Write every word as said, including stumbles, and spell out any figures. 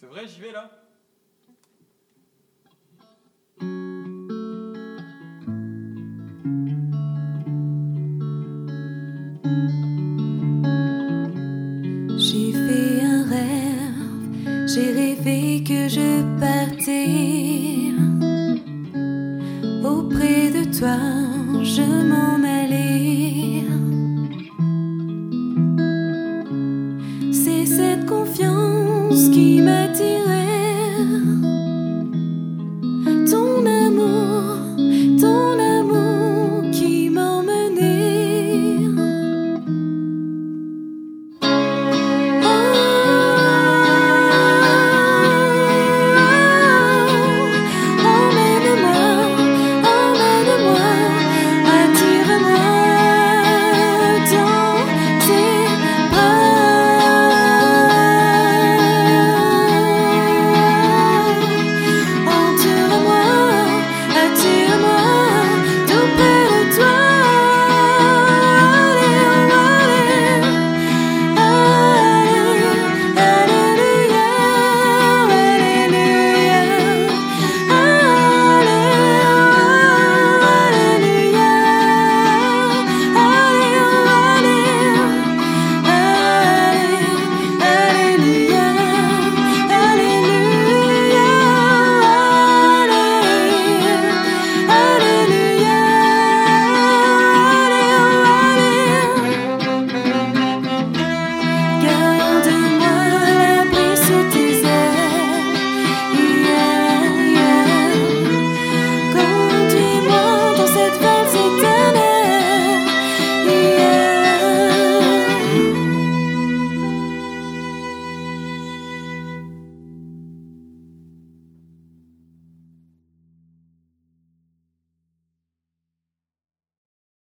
C'est vrai, j'y vais là. J'ai fait un rêve, j'ai rêvé que je partais auprès de toi, je m'en allais. C'est cette confiance qui m'attirait.